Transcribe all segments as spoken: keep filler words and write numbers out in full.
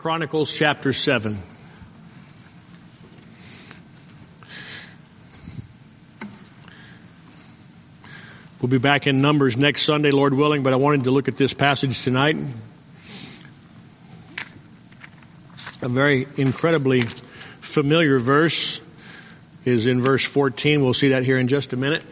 Chronicles chapter seven. We'll be back in Numbers next Sunday, Lord willing, but I wanted to look at this passage tonight. A very incredibly familiar verse is in verse fourteen. We'll see that here in just a minute.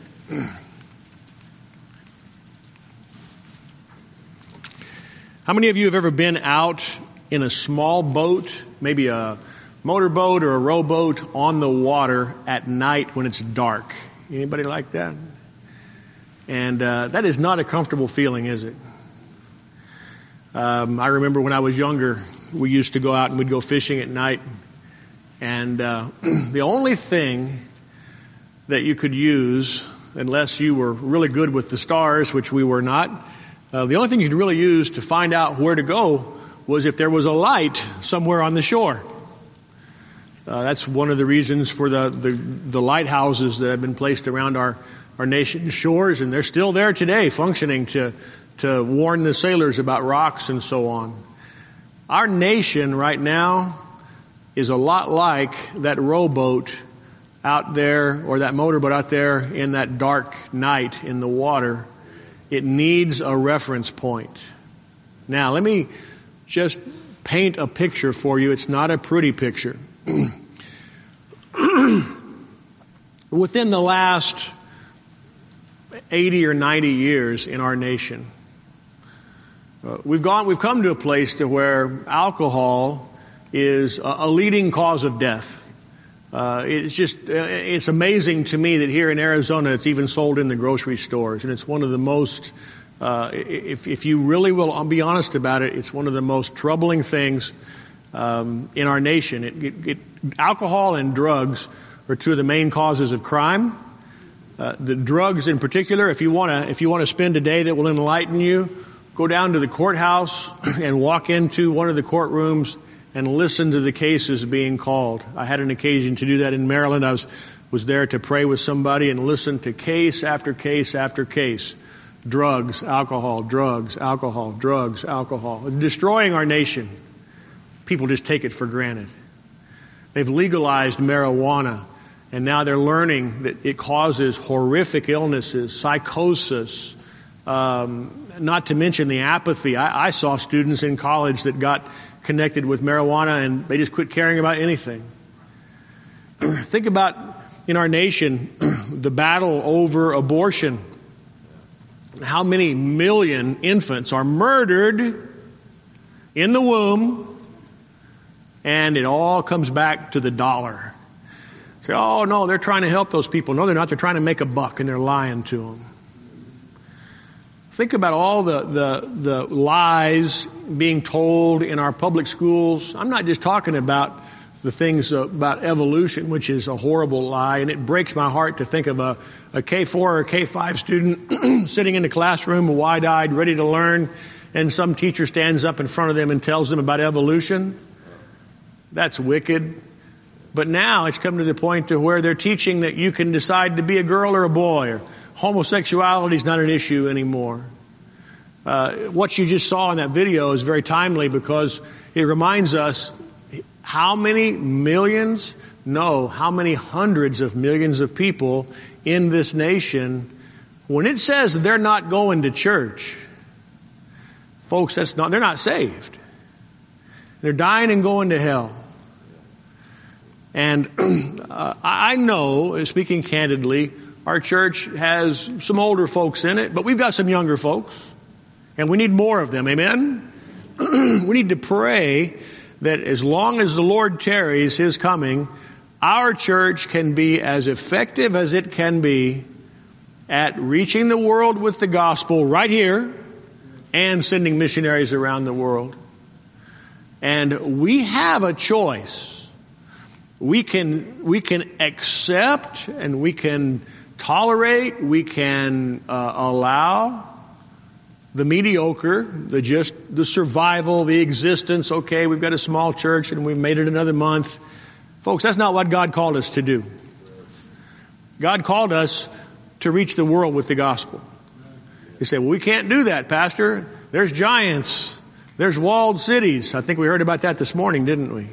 How many of you have ever been out in a small boat, maybe a motorboat or a rowboat, on the water at night when it's dark? Anybody like that? And uh, that is not a comfortable feeling, is it? Um, I remember when I was younger, we used to go out and we'd go fishing at night. And uh, the only thing that you could use, unless you were really good with the stars, which we were not, uh, the only thing you could really use to find out where to go was if there was a light somewhere on the shore. Uh, that's one of the reasons for the, the, the lighthouses that have been placed around our, our nation's shores, and they're still there today, functioning to, to warn the sailors about rocks and so on. Our nation right now is a lot like that rowboat out there, or that motorboat out there in that dark night in the water. It needs a reference point. Now, let me just paint a picture for you. It's not a pretty picture. Within the last eighty or ninety years in our nation, uh, we've gone, we've come to a place to where alcohol is a, a leading cause of death. Uh, it's just, uh, it's amazing to me that here in Arizona, it's even sold in the grocery stores, and it's one of the most, uh, if, if you really will, I'll be honest about it, it's one of the most troubling things um, in our nation. It, it, it, alcohol and drugs are two of the main causes of crime. Uh, the drugs in particular, if you want to, if you want to spend a day that will enlighten you, go down to the courthouse and walk into one of the courtrooms and listen to the cases being called. I had an occasion to do that in Maryland. I was was there to pray with somebody and listen to case after case after case. Drugs, alcohol, drugs, alcohol, drugs, alcohol. It's destroying our nation. People just take it for granted. They've legalized marijuana, and now they're learning that it causes horrific illnesses, psychosis, um, not to mention the apathy. I, I saw students in college that got connected with marijuana and they just quit caring about anything. Think about in our nation the battle over abortion. How many million infants are murdered in the womb, and it all comes back to the dollar. Say, oh no, they're trying to help those people. No, they're not. They're trying to make a buck, and they're lying to them. Think about all the, the, the lies being told in our public schools. I'm not just talking about the things about evolution, which is a horrible lie, and it breaks my heart to think of a, a K four or K five student sitting in the classroom, wide-eyed, ready to learn, and some teacher stands up in front of them and tells them about evolution. That's wicked. But now it's come to the point to where they're teaching that you can decide to be a girl or a boy, or homosexuality is not an issue anymore. Uh, what you just saw in that video is very timely because it reminds us how many millions, no, how many hundreds of millions of people in this nation, when it says they're not going to church, folks, that's not, they're not saved. They're dying and going to hell. And uh, I know, speaking candidly, our church has some older folks in it, but we've got some younger folks, and we need more of them, amen? We need to pray that as long as the Lord tarries His coming, our church can be as effective as it can be at reaching the world with the gospel right here and sending missionaries around the world. And we have a choice. We can, we can accept and we can tolerate, we can uh, allow the mediocre, the just the survival, the existence. Okay, we've got a small church and we've made it another month. Folks, that's not what God called us to do. God called us to reach the world with the gospel. You say, well, we can't do that, Pastor. There's giants. There's walled cities. I think we heard about that this morning, didn't we?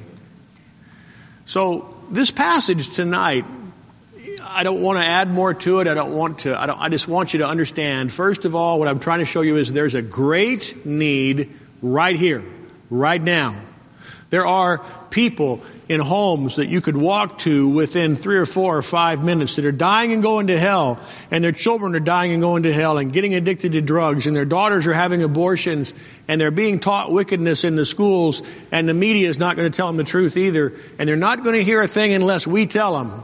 So this passage tonight, I don't want to add more to it. I don't want to, I, don't, I just want you to understand, first of all, what I'm trying to show you is there's a great need right here, right now. There are people in homes that you could walk to within three or four or five minutes that are dying and going to hell, and their children are dying and going to hell and getting addicted to drugs, and their daughters are having abortions, and they're being taught wickedness in the schools, and the media is not going to tell them the truth either, and they're not going to hear a thing unless we tell them.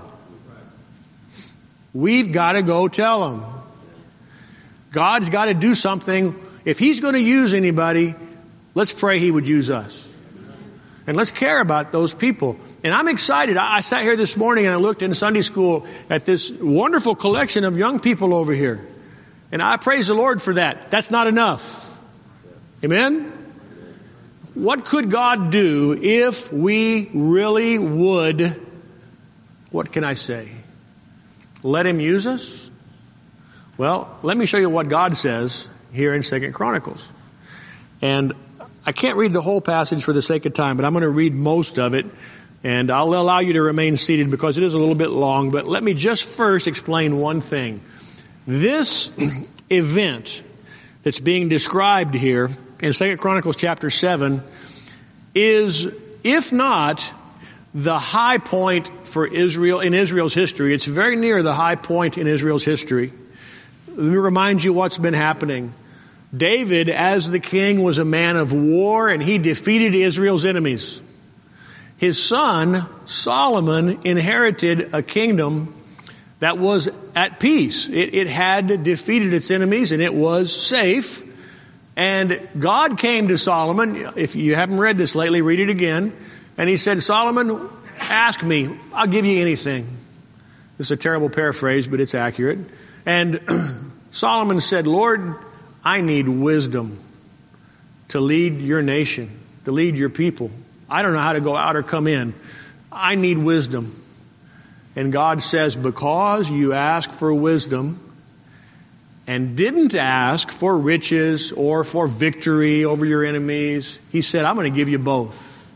We've got to go tell them. God's got to do something. If He's going to use anybody, let's pray He would use us. And let's care about those people. And I'm excited. I, I sat here this morning and I looked in Sunday school at this wonderful collection of young people over here. And I praise the Lord for that. That's not enough. Amen? What could God do if we really would, what can I say, let Him use us? Well, let me show you what God says here in Second Chronicles. And I can't read the whole passage for the sake of time, but I'm going to read most of it, and I'll allow you to remain seated because it is a little bit long. But let me just first explain one thing. This event that's being described here in Second Chronicles chapter seven is, if not the high point for Israel in Israel's history, it's very near the high point in Israel's history. Let me remind you what's been happening. David, as the king, was a man of war, and he defeated Israel's enemies. His son, Solomon, inherited a kingdom that was at peace. It, it had defeated its enemies, and it was safe. And God came to Solomon. If you haven't read this lately, read it again. And He said, Solomon, ask me. I'll give you anything. This is a terrible paraphrase, but it's accurate. And Solomon said, Lord, I need wisdom to lead your nation, to lead your people. I don't know how to go out or come in. I need wisdom. And God says, because you asked for wisdom and didn't ask for riches or for victory over your enemies, He said, I'm going to give you both.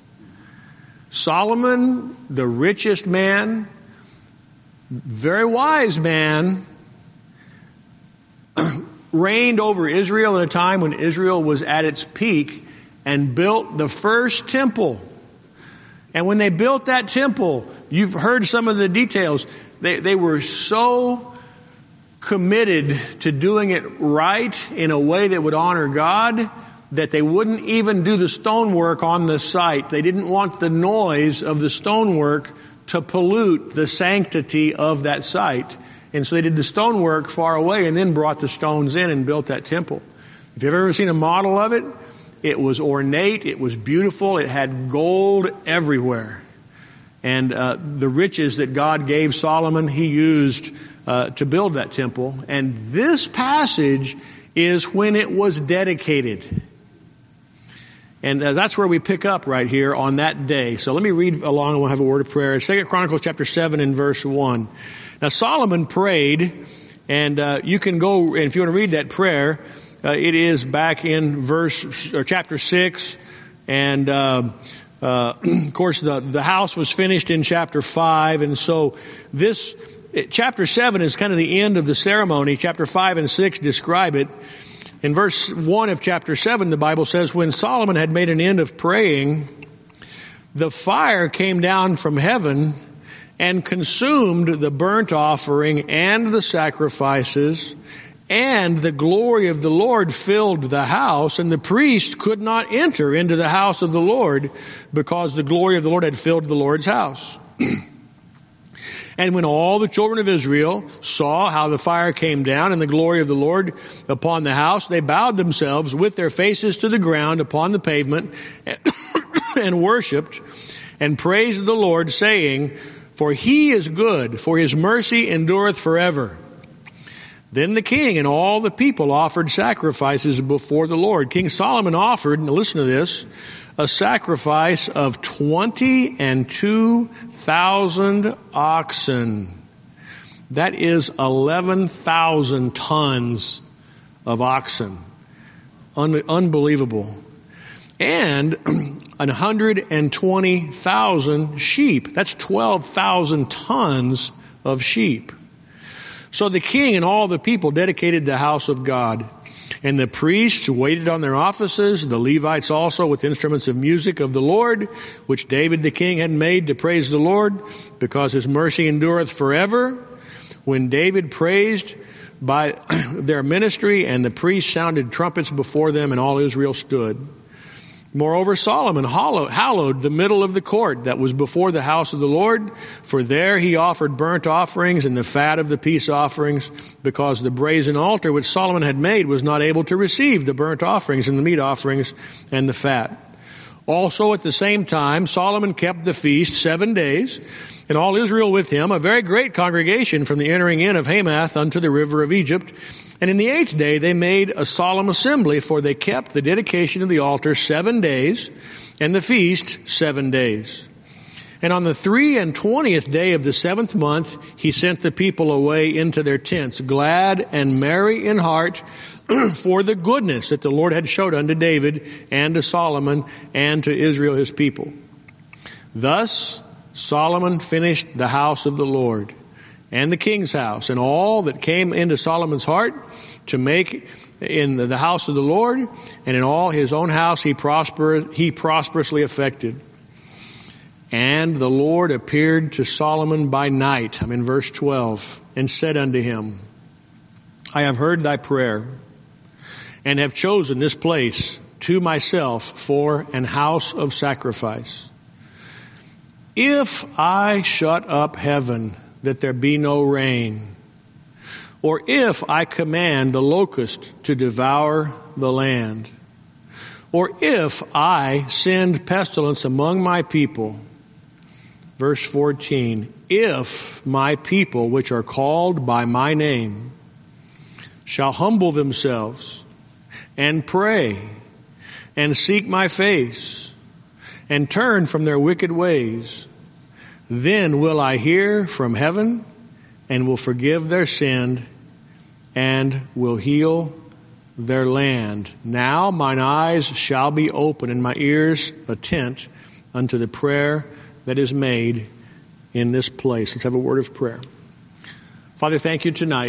Solomon, the richest man, very wise man, reigned over Israel at a time when Israel was at its peak and built the first temple. And when they built that temple, you've heard some of the details. They, they were so committed to doing it right in a way that would honor God that they wouldn't even do the stonework on the site. They didn't want the noise of the stonework to pollute the sanctity of that site. And so they did the stonework far away and then brought the stones in and built that temple. If you've ever seen a model of it, it was ornate, it was beautiful, it had gold everywhere. And uh, the riches that God gave Solomon, he used uh, to build that temple. And this passage is when it was dedicated. And uh, that's where we pick up right here on that day. So let me read along and we'll have a word of prayer. Second Chronicles chapter seven and verse one. Now Solomon prayed, and uh, you can go, and if you want to read that prayer, uh, it is back in verse or chapter six, and uh, uh, of course the the house was finished in chapter five, and so this chapter seven is kind of the end of the ceremony. Chapter five and six describe it. In verse one of chapter seven, the Bible says, when Solomon had made an end of praying, the fire came down from heaven and consumed the burnt offering and the sacrifices, and the glory of the Lord filled the house, and the priest could not enter into the house of the Lord because the glory of the Lord had filled the Lord's house. And when all the children of Israel saw how the fire came down and the glory of the Lord upon the house, they bowed themselves with their faces to the ground upon the pavement and worshipped and praised the Lord, saying, for He is good, for His mercy endureth forever. Then the king and all the people offered sacrifices before the Lord. King Solomon offered, and listen to this, a sacrifice of twenty and two thousand oxen. That is eleven thousand tons of oxen. Un- unbelievable. and one hundred twenty thousand sheep. That's twelve thousand tons of sheep. So the king and all the people dedicated the house of God. And the priests waited on their offices, the Levites also with instruments of music of the Lord, which David the king had made to praise the Lord, because his mercy endureth forever. When David praised by their ministry, and the priests sounded trumpets before them, and all Israel stood. Moreover, Solomon hallowed the middle of the court that was before the house of the Lord, for there he offered burnt offerings and the fat of the peace offerings, because the brazen altar which Solomon had made was not able to receive the burnt offerings and the meat offerings and the fat. Also at the same time, Solomon kept the feast seven days, and all Israel with him, a very great congregation from the entering in of Hamath unto the river of Egypt. And in the eighth day they made a solemn assembly, for they kept the dedication of the altar seven days, and the feast seven days. And on the three and twentieth day of the seventh month, he sent the people away into their tents, glad and merry in heart, for the goodness that the Lord had showed unto David and to Solomon and to Israel his people. Thus Solomon finished the house of the Lord, and the king's house, and all that came into Solomon's heart to make in the house of the Lord, and in all his own house he prosper, he prosperously effected. And the Lord appeared to Solomon by night, I'm in verse twelve, and said unto him, I have heard thy prayer, and have chosen this place to myself for an house of sacrifice. If I shut up heaven, that there be no rain, or if I command the locust to devour the land, or if I send pestilence among my people. Verse fourteen, if my people, which are called by my name, shall humble themselves and pray and seek my face and turn from their wicked ways, then will I hear from heaven and will forgive their sin and will heal their land. Now mine eyes shall be open and my ears attent unto the prayer that is made in this place. Let's have a word of prayer. Father, thank you tonight.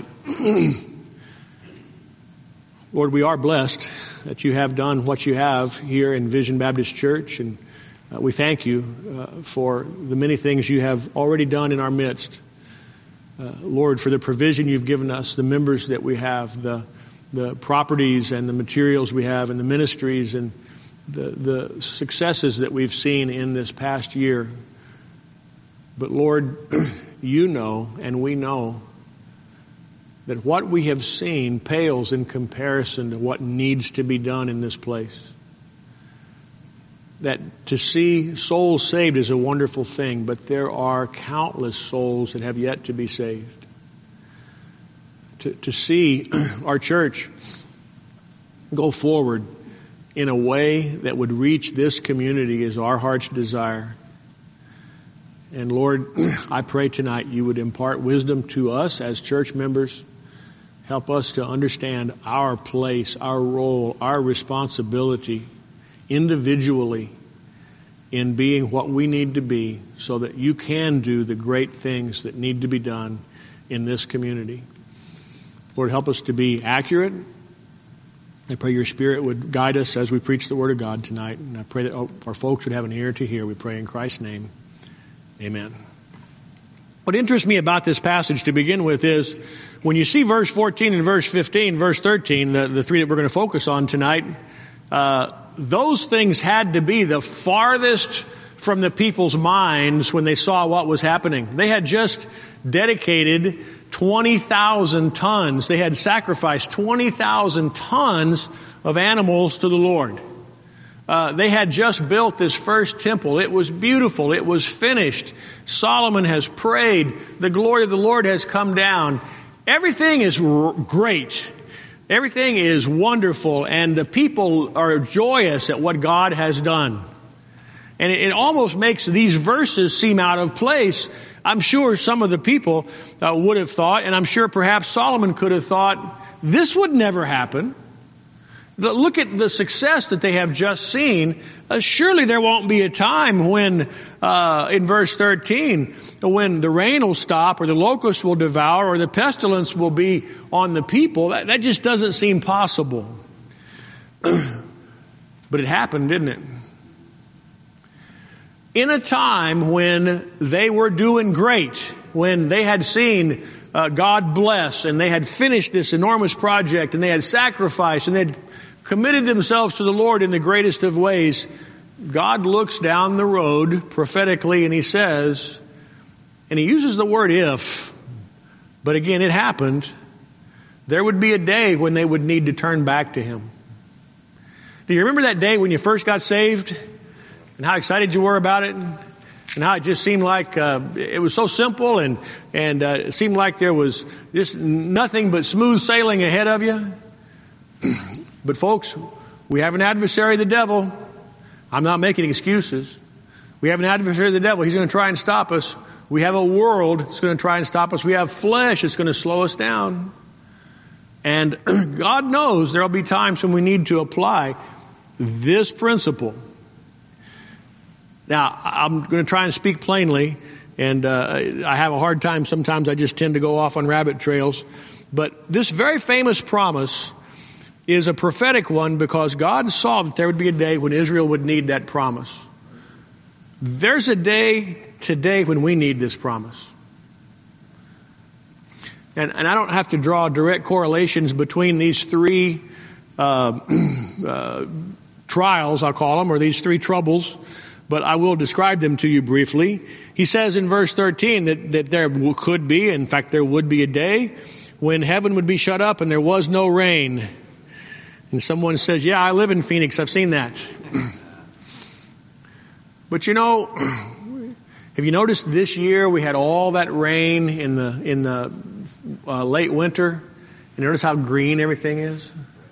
Lord, we are blessed that you have done what you have here in Vision Baptist Church, and uh, we thank you uh, for the many things you have already done in our midst. Uh, Lord, for the provision you've given us, the members that we have, the the properties and the materials we have, and the ministries and the, the successes that we've seen in this past year. But Lord, you know and we know that what we have seen pales in comparison to what needs to be done in this place. That to see souls saved is a wonderful thing, but there are countless souls that have yet to be saved. To, to see our church go forward in a way that would reach this community is our heart's desire. And Lord, I pray tonight you would impart wisdom to us as church members. Help us to understand our place, our role, our responsibility individually in being what we need to be so that you can do the great things that need to be done in this community. Lord, help us to be accurate. I pray your Spirit would guide us as we preach the Word of God tonight. And I pray that our folks would have an ear to hear. We pray in Christ's name. Amen. What interests me about this passage to begin with is when you see verse fourteen and verse fifteen, verse thirteen, the, the three that we're going to focus on tonight, uh, those things had to be the farthest from the people's minds when they saw what was happening. They had just dedicated twenty thousand tons. They had sacrificed twenty thousand tons of animals to the Lord. Uh, they had just built this first temple. It was beautiful. It was finished. Solomon has prayed. The glory of the Lord has come down. Everything is r- great. Everything is wonderful. And the people are joyous at what God has done. And it, it almost makes these verses seem out of place. I'm sure some of the people uh, would have thought, and I'm sure perhaps Solomon could have thought, this would never happen. The, look at the success that they have just seen. Uh, surely there won't be a time when, uh, in verse thirteen, when the rain will stop or the locust will devour or the pestilence will be on the people. That, that just doesn't seem possible. But it happened, didn't it? In a time when they were doing great, when they had seen uh, God bless and they had finished this enormous project and they had sacrificed and they had committed themselves to the Lord in the greatest of ways, God looks down the road prophetically and he says, and he uses the word if, but again, it happened, there would be a day when they would need to turn back to him. Do you remember that day when you first got saved and how excited you were about it and how it just seemed like uh, it was so simple and, and uh, it seemed like there was just nothing but smooth sailing ahead of you? But folks, we have an adversary, the devil. I'm not making excuses. We have an adversary, the devil. He's going to try and stop us. We have a world that's going to try and stop us. We have flesh that's going to slow us down. And God knows there will be times when we need to apply this principle. Now, I'm going to try and speak plainly, and uh, I have a hard time. Sometimes I just tend to go off on rabbit trails. But this very famous promise is a prophetic one because God saw that there would be a day when Israel would need that promise. There's a day today when we need this promise. And, and I don't have to draw direct correlations between these three uh, uh, trials, I'll call them, or these three troubles, but I will describe them to you briefly. He says in verse thirteen that, that there could be, in fact, there would be a day when heaven would be shut up and there was no rain. And someone says, yeah, I live in Phoenix. I've seen that. But you know, have you noticed this year we had all that rain in the in the uh, late winter? And notice how green everything is?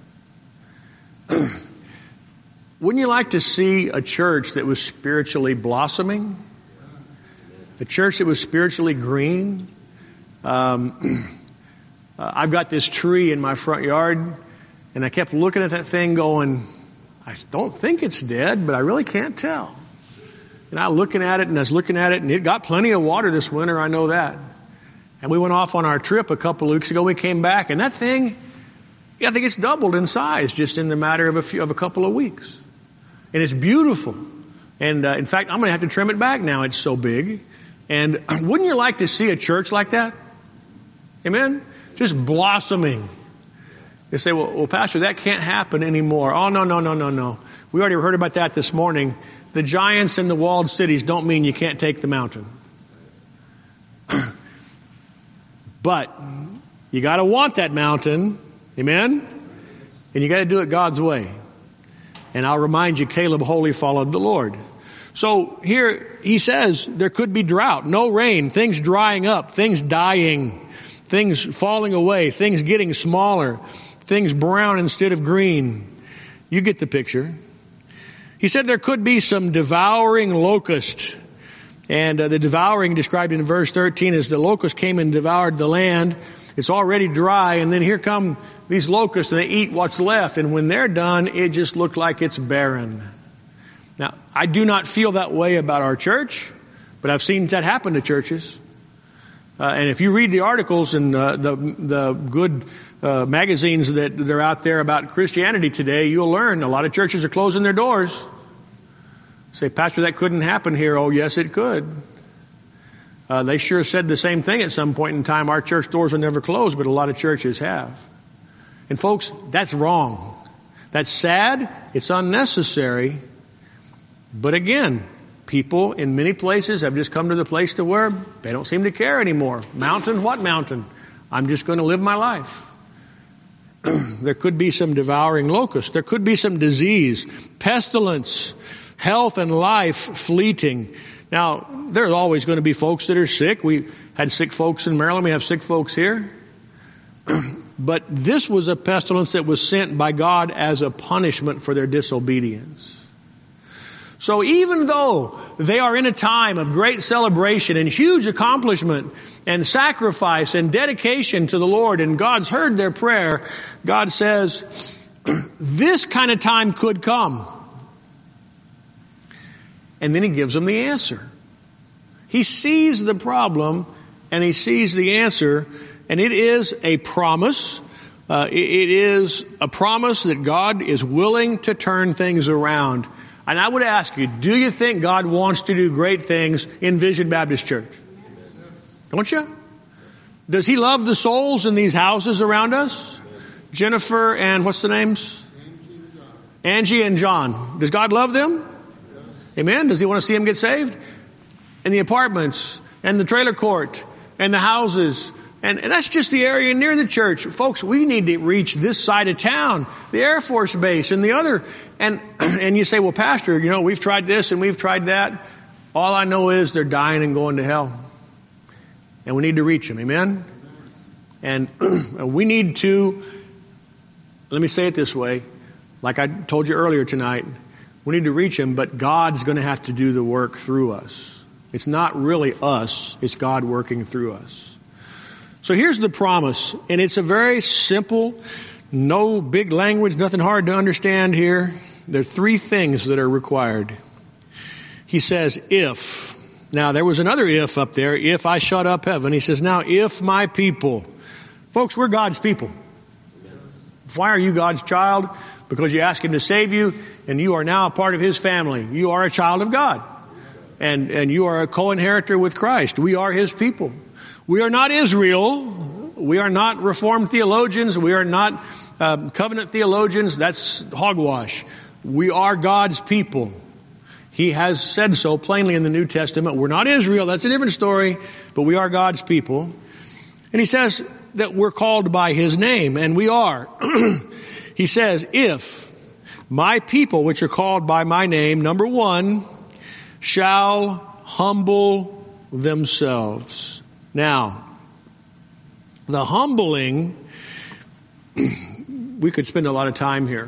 Wouldn't you like to see a church that was spiritually blossoming? A church that was spiritually green? Um, uh, I've got this tree in my front yard. And I kept looking at that thing going, I don't think it's dead, but I really can't tell. And I was looking at it, and I was looking at it, and it got plenty of water this winter, I know that. And we went off on our trip a couple of weeks ago. We came back, and that thing, yeah, I think it's doubled in size just in the matter of a few, of a couple of weeks. And it's beautiful. And uh, in fact, I'm going to have to trim it back now. It's so big. And wouldn't you like to see a church like that? Amen? Just blossoming. You say, well, well, Pastor, that can't happen anymore. Oh, no, no, no, no, no. We already heard about that this morning. The giants in the walled cities don't mean you can't take the mountain. But you got to want that mountain. Amen? And you got to do it God's way. And I'll remind you, Caleb wholly followed the Lord. So here he says there could be drought, no rain, things drying up, things dying, things falling away, things getting smaller, things brown instead of green. You get the picture. He said there could be some devouring locust. And uh, the devouring described in verse thirteen is the locust came and devoured the land. It's already dry, and then here come these locusts, and they eat what's left. And when they're done, it just looked like it's barren. Now, I do not feel that way about our church, but I've seen that happen to churches. Uh, and if you read the articles and uh, the the good uh, magazines that are out there about Christianity today, you'll learn a lot of churches are closing their doors. Say, Pastor, that couldn't happen here. Oh, yes, it could. Uh, they sure said the same thing at some point in time. Our church doors are never closed, but a lot of churches have. And folks, that's wrong. That's sad. It's unnecessary. But again, people in many places have just come to the place to where they don't seem to care anymore. Mountain, what mountain? I'm just going to live my life. There could be some devouring locust. There could be some disease, pestilence, health and life fleeting. Now, there's always going to be folks that are sick. We had sick folks in Maryland. We have sick folks here. But this was a pestilence that was sent by God as a punishment for their disobedience. So even though they are in a time of great celebration and huge accomplishment and sacrifice and dedication to the Lord, and God's heard their prayer, God says, this kind of time could come. And then he gives them the answer. He sees the problem and he sees the answer, and it is a promise. Uh, it, it is a promise that God is willing to turn things around. And I would ask you, do you think God wants to do great things in Vision Baptist Church? Don't you? Does he love the souls in these houses around us? Jennifer and what's the names? Angie and John. Does God love them? Amen. Does he want to see them get saved? And the apartments and the trailer court and the houses. And, and that's just the area near the church. Folks, we need to reach this side of town, the Air Force Base and the other. And, and you say, well, Pastor, you know, we've tried this and we've tried that. All I know is they're dying and going to hell. And we need to reach them. Amen. And we need to, let me say it this way. Like I told you earlier tonight, we need to reach them, but God's going to have to do the work through us. It's not really us, it's God working through us. So here's the promise, and it's a very simple, no big language, nothing hard to understand here. There are three things that are required. He says, if. Now, there was another if up there, if I shut up heaven. He says, now, if my people. Folks, we're God's people. Why are you God's child? Because you ask him to save you, and you are now a part of his family. You are a child of God. And, and you are a co-inheritor with Christ. We are his people. We are not Israel. We are not Reformed theologians. We are not um, covenant theologians. That's hogwash. We are God's people. He has said so plainly in the New Testament. We're not Israel. That's a different story. But we are God's people. And he says that we're called by his name. And we are. He says, if my people, which are called by my name, number one, shall humble themselves. Now, the humbling, we could spend a lot of time here.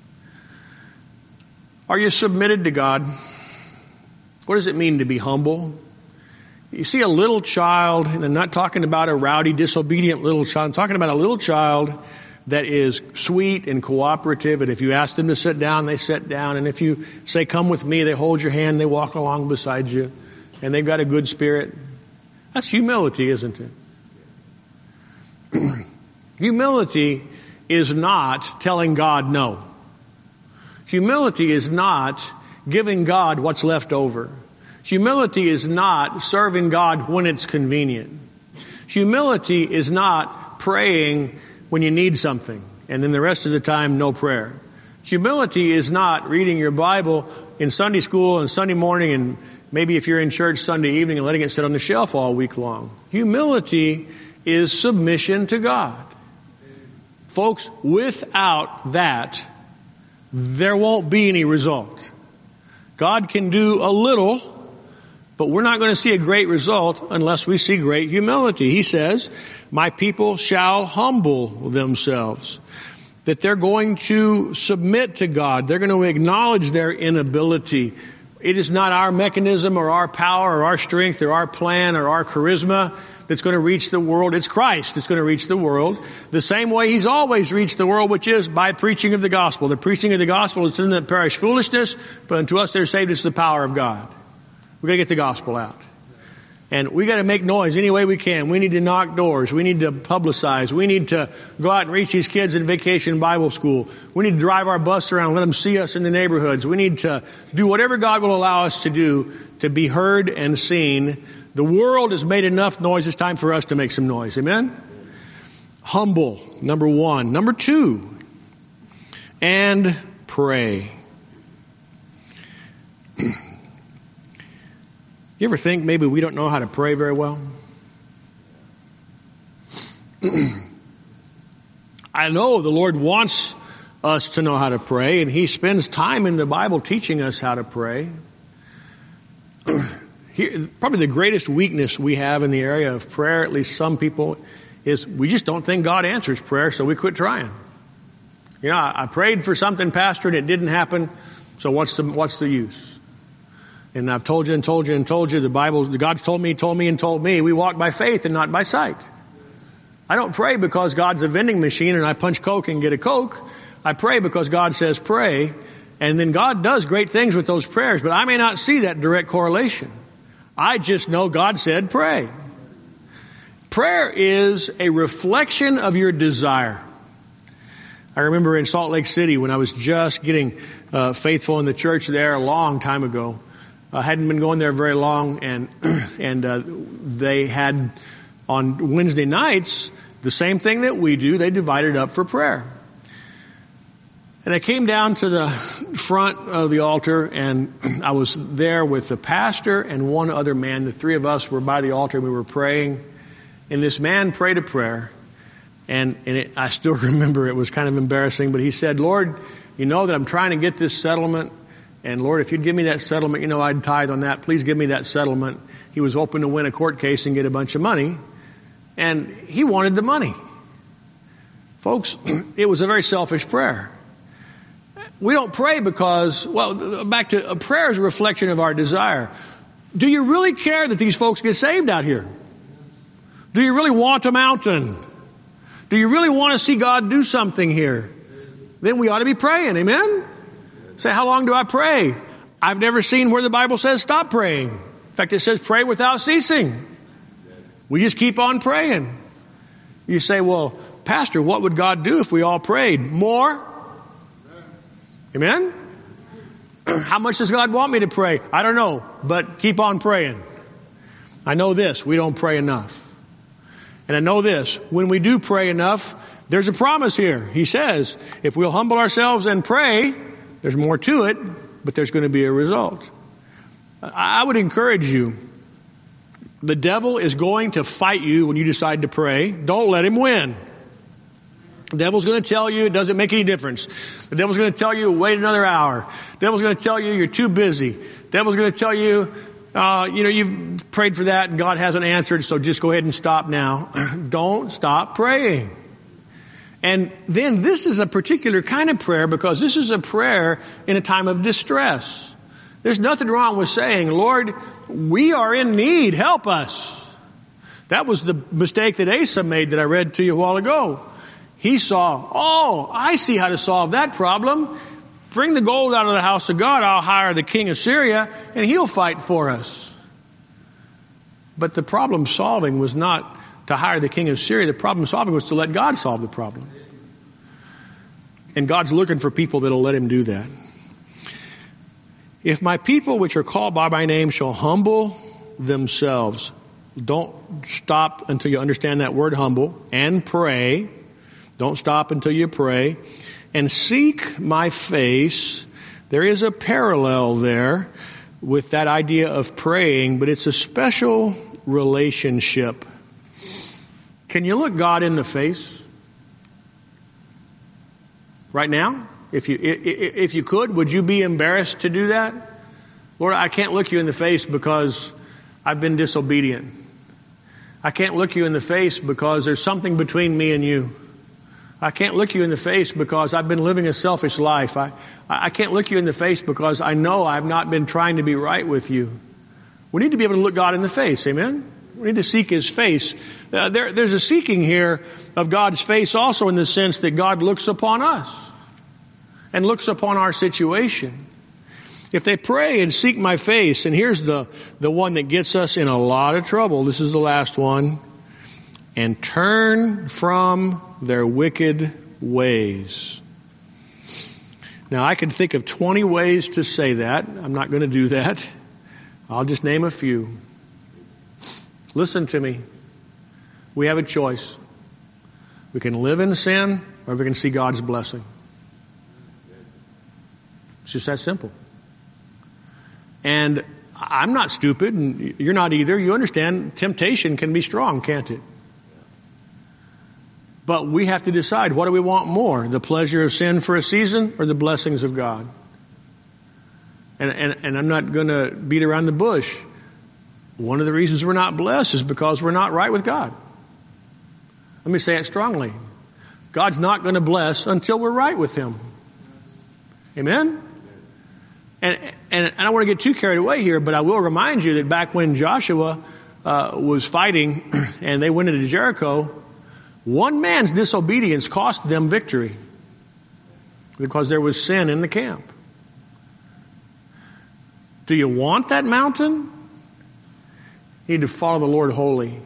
Are you submitted to God? What does it mean to be humble? You see a little child, and I'm not talking about a rowdy, disobedient little child. I'm talking about a little child that is sweet and cooperative, and if you ask them to sit down, they sit down, and if you say, come with me, they hold your hand, they walk along beside you, and they've got a good spirit. That's humility, isn't it? Humility is not telling God no. Humility is not giving God what's left over. Humility is not serving God when it's convenient. Humility is not praying when you need something, and then the rest of the time, no prayer. Humility is not reading your Bible in Sunday school and Sunday morning, and maybe if you're in church Sunday evening and letting it sit on the shelf all week long. Humility is submission to God. Folks, without that, there won't be any result. God can do a little, but we're not going to see a great result unless we see great humility. He says, my people shall humble themselves. That they're going to submit to God. They're going to acknowledge their inability. It is not our mechanism or our power or our strength or our plan or our charisma that's going to reach the world. It's Christ that's going to reach the world the same way he's always reached the world, which is by preaching of the gospel. The preaching of the gospel is to them that perish foolishness, but unto us that are saved it's the power of God. We've got to get the gospel out. And we got to make noise any way we can. We need to knock doors. We need to publicize. We need to go out and reach these kids in vacation Bible school. We need to drive our bus around, let them see us in the neighborhoods. We need to do whatever God will allow us to do to be heard and seen. The world has made enough noise. It's time for us to make some noise. Amen? Humble, number one. Number two, and pray. You ever think maybe we don't know how to pray very well? I know the Lord wants us to know how to pray, and he spends time in the Bible teaching us how to pray. Here, probably the greatest weakness we have in the area of prayer, at least some people, is we just don't think God answers prayer, so we quit trying. You know, I, I prayed for something, Pastor, and it didn't happen, so what's the what's the use? And I've told you and told you and told you, the Bible, God's told me, told me, and told me, we walk by faith and not by sight. I don't pray because God's a vending machine and I punch Coke and get a Coke. I pray because God says pray, and then God does great things with those prayers, but I may not see that direct correlation. I just know God said pray. Prayer is a reflection of your desire. I remember in Salt Lake City when I was just getting uh, faithful in the church there a long time ago. I hadn't been going there very long, and and uh, they had on Wednesday nights the same thing that we do. They divided up for prayer. And I came down to the front of the altar, and I was there with the pastor and one other man. The three of us were by the altar, and we were praying. And this man prayed a prayer, and, and it, I still remember it was kind of embarrassing, but he said, Lord, you know that I'm trying to get this settlement, and Lord, if you'd give me that settlement, you know I'd tithe on that. Please give me that settlement. He was hoping to win a court case and get a bunch of money, and he wanted the money. Folks, it was a very selfish prayer. We don't pray because, well, back to, a prayer is a reflection of our desire. Do you really care that these folks get saved out here? Do you really want a mountain? Do you really want to see God do something here? Then we ought to be praying, amen? Say, how long do I pray? I've never seen where the Bible says stop praying. In fact, it says pray without ceasing. We just keep on praying. You say, well, Pastor, what would God do if we all prayed? More? Amen? How much does God want me to pray? I don't know, but keep on praying. I know this, we don't pray enough. And I know this, when we do pray enough, there's a promise here. He says, if we'll humble ourselves and pray, there's more to it, but there's going to be a result. I would encourage you, the devil is going to fight you when you decide to pray. Don't let him win. The devil's going to tell you it doesn't make any difference. The devil's going to tell you wait another hour. The devil's going to tell you you're too busy. The devil's going to tell you, uh, you know, you've prayed for that and God hasn't answered, so just go ahead and stop now. Don't stop praying. And then this is a particular kind of prayer because this is a prayer in a time of distress. There's nothing wrong with saying, Lord, we are in need. Help us. That was the mistake that Asa made that I read to you a while ago. He saw, oh, I see how to solve that problem. Bring the gold out of the house of God. I'll hire the king of Syria, and he'll fight for us. But the problem solving was not to hire the king of Syria. The problem solving was to let God solve the problem. And God's looking for people that will let him do that. If my people which are called by my name shall humble themselves. Don't stop until you understand that word humble. And pray. Don't stop until you pray. And seek my face. There is a parallel there with that idea of praying, but it's a special relationship. Can you look God in the face? Right now? If you if you could, would you be embarrassed to do that? Lord, I can't look you in the face because I've been disobedient. I can't look you in the face because there's something between me and you. I can't look you in the face because I've been living a selfish life. I, I can't look you in the face because I know I've not been trying to be right with you. We need to be able to look God in the face, amen? We need to seek his face. Uh, there, there's a seeking here of God's face also in the sense that God looks upon us and looks upon our situation. If they pray and seek my face, and here's the, the one that gets us in a lot of trouble. This is the last one. And turn from their wicked ways. Now, I can think of twenty ways to say that. I'm not going to do that. I'll just name a few. Listen to me. We have a choice. We can live in sin, or we can see God's blessing. It's just that simple. And I'm not stupid, and you're not either. You understand temptation can be strong, can't it? But we have to decide, what do we want more? The pleasure of sin for a season or the blessings of God? And, and, and I'm not going to beat around the bush. One of the reasons we're not blessed is because we're not right with God. Let me say it strongly. God's not going to bless until we're right with him. Amen? And, and I don't want to get too carried away here, but I will remind you that back when Joshua uh, was fighting and they went into Jericho, one man's disobedience cost them victory. because there was sin in the camp. Do you want that mountain? You need to follow the Lord wholly.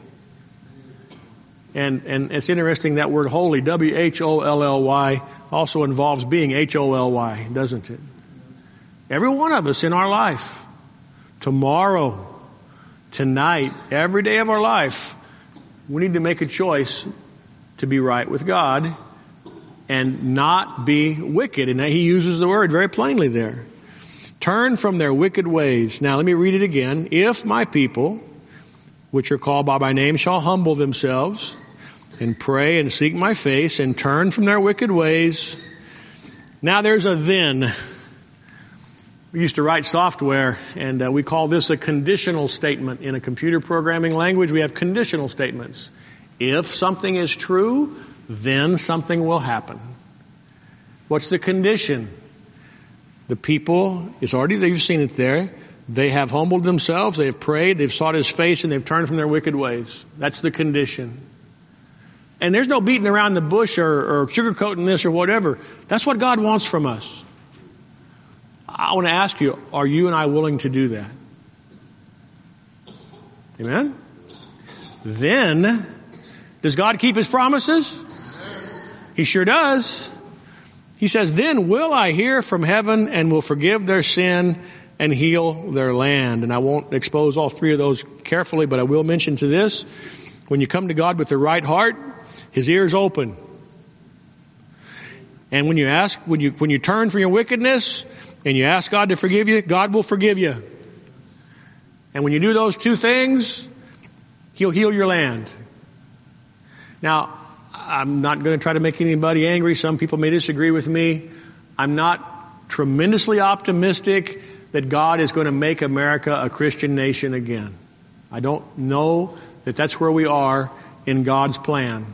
And and it's interesting, that word holy, W H O L L Y, also involves being H O L Y, doesn't it? Every one of us in our life, tomorrow, tonight, every day of our life, we need to make a choice to be right with God and not be wicked. And he uses the word very plainly there. Turn from their wicked ways. Now let me read it again. If my people, which are called by my name, shall humble themselves and pray and seek my face and turn from their wicked ways. Now there's a then. We used to write software, and uh, we call this a conditional statement. In a computer programming language, we have conditional statements. If something is true, then something will happen. What's the condition? The people, it's already, you've seen it there. They have humbled themselves, they have prayed, they've sought his face, and they've turned from their wicked ways. That's the condition. And there's no beating around the bush or, or sugarcoating this or whatever. That's what God wants from us. I want to ask you, are you and I willing to do that? Amen? Then, does God keep his promises? He sure does. He says, then will I hear from heaven and will forgive their sin and heal their land. And I won't expose all three of those carefully, but I will mention to this. When you come to God with the right heart, his ears open. And when you ask, when you when you turn from your wickedness and you ask God to forgive you, God will forgive you. And when you do those two things, he'll heal your land. Now, I'm not going to try to make anybody angry. Some people may disagree with me. I'm not tremendously optimistic that God is going to make America a Christian nation again. I don't know that that's where we are in God's plan.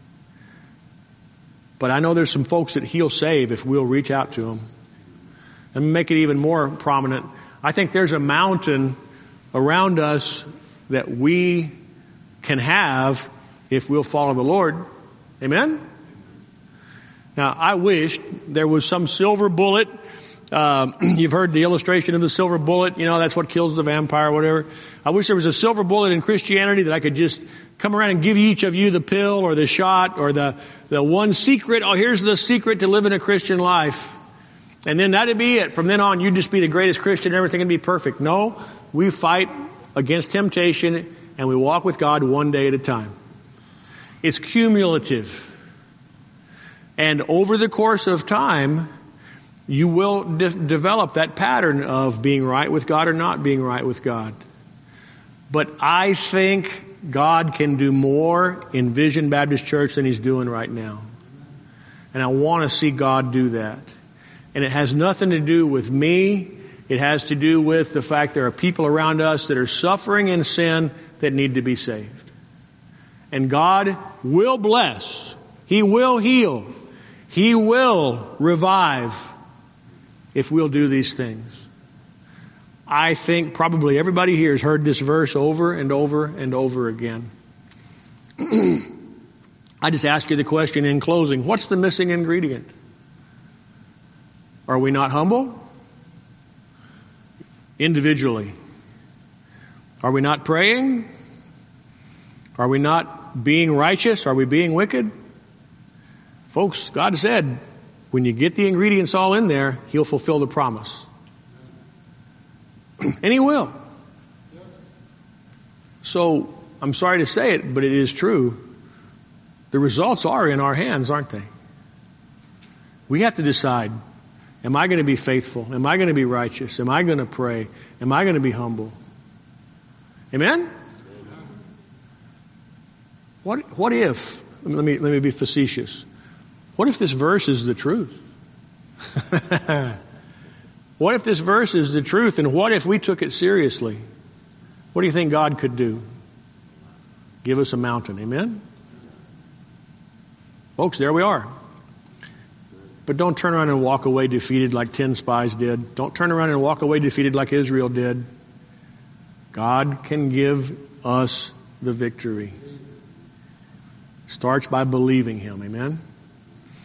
But I know there's some folks that he'll save if we'll reach out to them. Let me make it even more prominent. I think there's a mountain around us that we can have if we'll follow the Lord. Amen? Now, I wish there was some silver bullet. Uh, you've heard the illustration of the silver bullet. You know, that's what kills the vampire or whatever. I wish there was a silver bullet in Christianity that I could just come around and give each of you the pill or the shot or the, the one secret. Oh, here's the secret to living a Christian life. And then that'd be it. From then on, you'd just be the greatest Christian. Everything would be perfect. No, we fight against temptation and we walk with God one day at a time. It's cumulative. And over the course of time, you will de- develop that pattern of being right with God or not being right with God. But I think God can do more in Vision Baptist Church than he's doing right now. And I want to see God do that. And it has nothing to do with me. It has to do with the fact there are people around us that are suffering in sin that need to be saved. And God will bless. He will heal. He will revive if we'll do these things. I think probably everybody here has heard this verse over and over and over again. I just ask you the question in closing, what's the missing ingredient? Are we not humble? Individually. Are we not praying? Are we not being righteous? Are we being wicked? Folks, God said, when you get the ingredients all in there, he'll fulfill the promise. And he will. So, I'm sorry to say it, but it is true. The results are in our hands, aren't they? We have to decide, am I going to be faithful? Am I going to be righteous? Am I going to pray? Am I going to be humble? Amen? What, what if, let me, let me be facetious. What if this verse is the truth? What if this verse is the truth, and what if we took it seriously? What do you think God could do? Give us a mountain, amen? Folks, there we are. But don't turn around and walk away defeated like ten spies did. Don't turn around and walk away defeated like Israel did. God can give us the victory. Starts by believing him, amen?